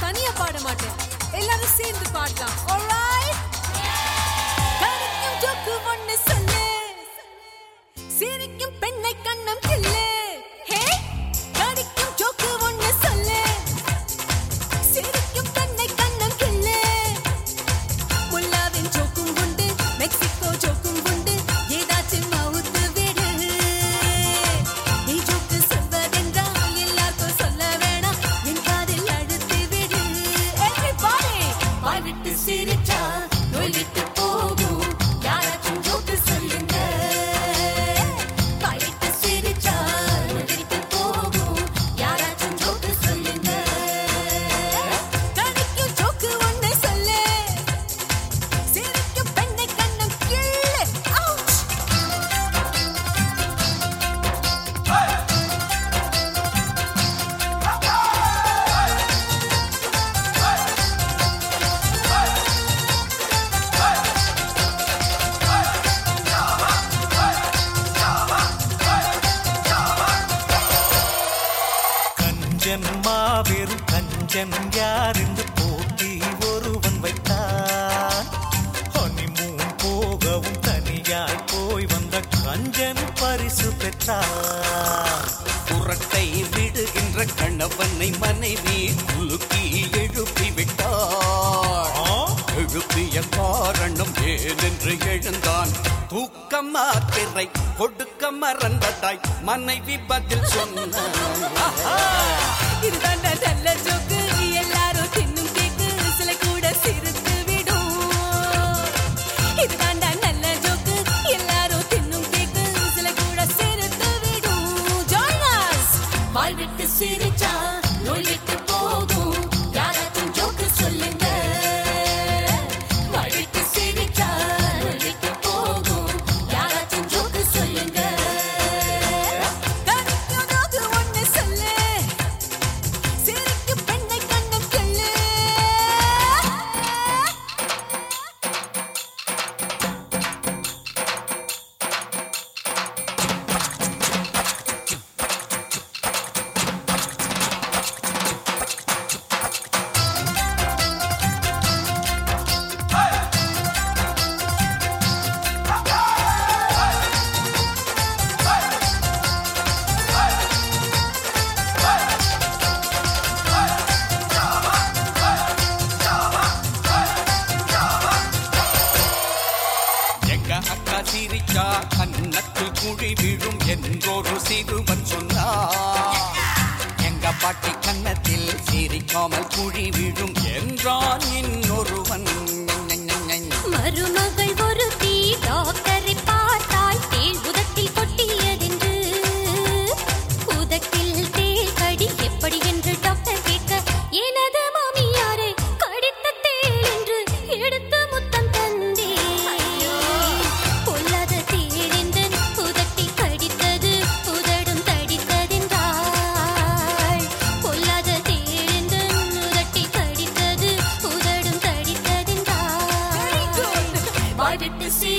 தனியா பாட மாட்டேன், எல்லாரும் சேர்ந்து பாடலாம். Alright? கடிக்கும் ஜோக்கு ஒண்ணு சொல்லு, சிரிக்கும் பெண்ணை கண்ணம் கிள்ளு. ஹே, கடிக்கும் ஜோக்கு ஒண்ணு சொல்லு, சிரிக்கும் பெண்ணை கண்ணம் கிள்ளு. முல்லாவின் ஜோக்கும் உண்டு, மெக்சிகோ ஜோக்கும் உண்டு, ஏதாச்சும் மவுத்து விடு. நீ ஜோக்கு சொல்வதென்றால் எல்லாருக்கும் சொல்ல வேணாம், என் காதில் அழுத்தி விடு. Everybody, வாய் விட்டு சிரிச்சா நோய் விட்டு போகும், யாராச்சும் ஜோக்கு சொல்லுங்க. வாய் விட்டு சிரிச்சா நோய் விட்டு போகும், யாராச்சும் ஜோக்கு சொல்லுங்க. கடிக்கும் ஜோக்கு ஒண்ணு சொல்லு, சிரிக்கும் பெண்ணை கண்ணம் கிள்ளு. Ouch! கஞ்சன் மாபெரும் கஞ்சன் யாரென்று போட்டி ஒருவன் வைத்தான். ஹனிமூன் போகவும் தனியாய் போய் வந்த கஞ்சன் பரிசு பெற்றான். புறத்தை விடுகின்ற கணவனை மனைவி குலுக்கி எழுப்பி விட்டார். எழுப்பிய காரணம் ஏனென்று எழுந்தான். தூக்கம் மாத்திரை கொடுக்க மறந்ததாய் மனைவி பதில் சொன்னார். இதுதாண்டா நல்ல ஜோக்கு, எல்லாரும் தின்னும் கேக்கு, சில கூட சிரித்து விடும். இதுதாண்டா நல்ல ஜோக்கு, எல்லாரும் தின்னும் கேக்கு, சில கூட சிரித்து விடும். Join us! வாய் விட்டு சிரிச்சா நோய் விட்டு போகும், யாராச்சும் ஜோக்கு சொல்லுங்க. வாய் விட்டு சிரிச்சா நோய் விட்டு போகும், யாராச்சும் ஜோக்கு சொல்லுங்க. கடிக்கும் ஜோக்கு ஒண்ணு சொல்லு, சிரிக்கும் பெண்ணை கண்ணம் கிள்ளு. எங்க அக்கா சிரிச்சா கன்னத்தில் குழி விழும் என்றொரு சிறுவன் சொன்னார். எங்க பாட்டி கன்னத்தில் சிரிக்காமல் குழி விழும் என்றான் இன்னொருவன். மருமகள் ஒருத்தி டாக்டரை பார்த்தால் தேள் உதட்டில் கொட்டியதென்று. உதட்டில் தேள் கடி எப்படி என்று டாக்டர் கேட்க, எனது மாமியாரே கடித்த தேள் என்று எடுத்து முத்தம் தந்தே. பொல்லாத தேளெந்தன் உதட்டில் கடித்தது, உதடும் தடித்ததென்றாள். பொல்லாத தேளெந்தன் உதட்டில் கடித்தது, உதடும் தடித்ததென்றாள். வாய் விட்டு